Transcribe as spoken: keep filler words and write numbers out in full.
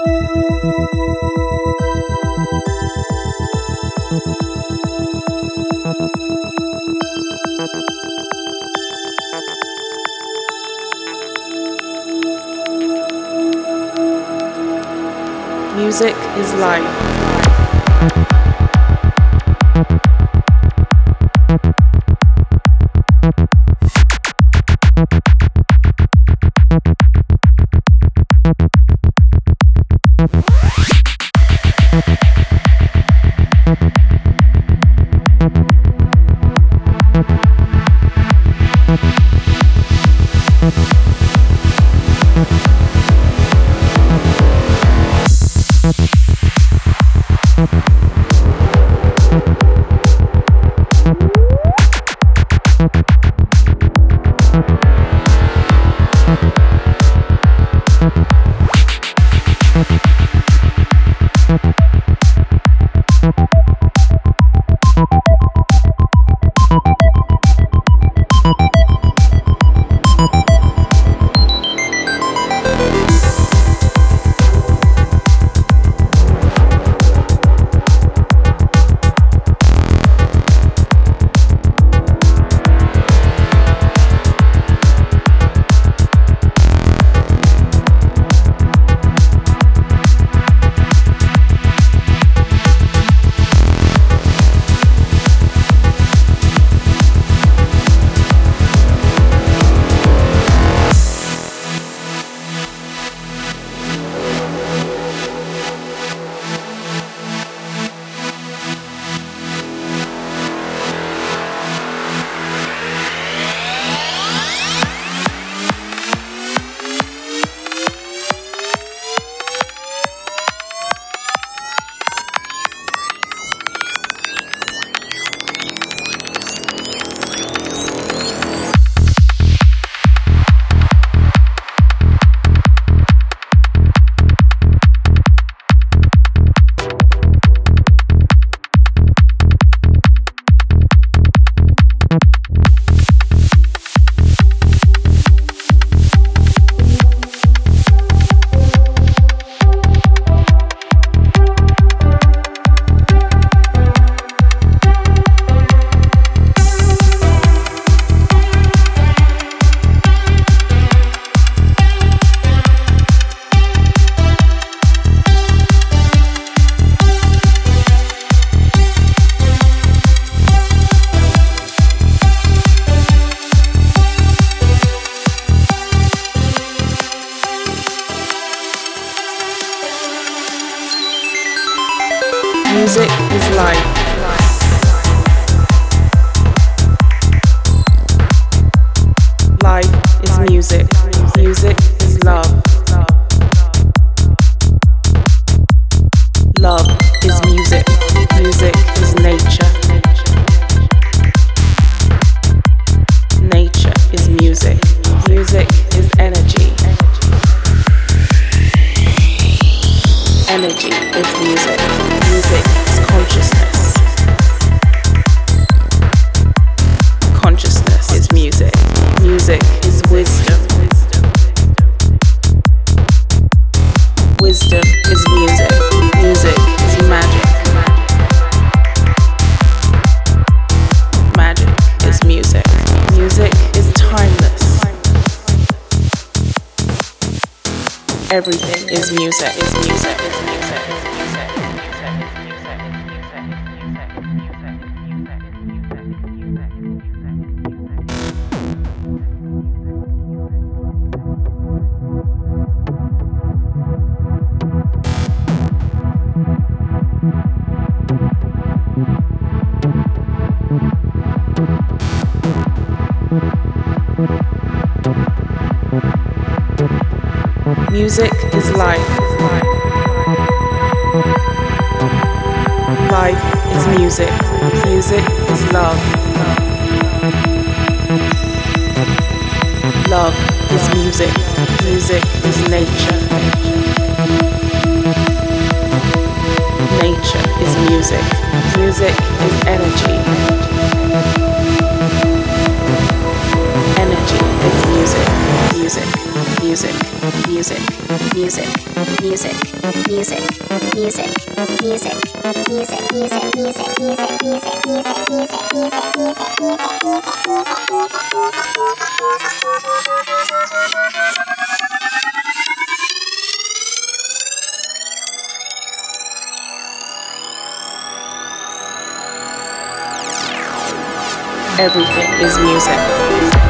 Music is life. Music is life. Life is music. Music is love. Love is music. Music is nature. Nature is music. Music is energy. Energy is music. Music is consciousness. Consciousness is music. Music is wisdom. Wisdom is music. Music is magic. Magic is music. Music is timeless. Everything is music. Is music. Is music. Music is life. Life is music. Music is love. Love is music. Music is nature. Nature is music. Music is energy. Energy is music. Music. Music. Music. Music. music, music, music, music, music, music, music, music, music, music, music, music, music, Everything is music.